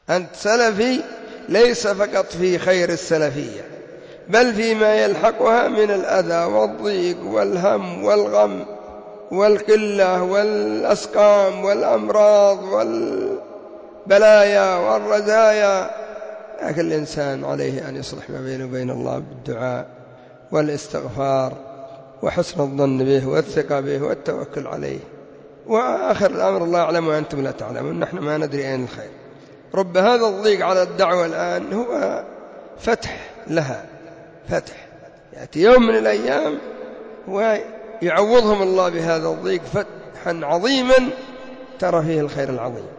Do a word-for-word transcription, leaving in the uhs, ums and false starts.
أنت سلفي ليس فقط في خير السلفية، بل فيما يلحقها من الأذى والضيق والهم والغم والقلة والأسقام والأمراض والبلايا والرزايا. لكن الإنسان عليه أن يصلح ما بينه وبين الله بالدعاء والاستغفار وحسن الظن به والثقة به والتوكل عليه. وآخر الأمر الله يعلم وأنتم لا تعلمون، نحن ما ندري أين الخير. رب هذا الضيق على الدعوة الآن هو فتح لها، فتح يأتي يوم من الأيام ويعوضهم الله بهذا الضيق فتحا عظيما ترى فيه الخير العظيم.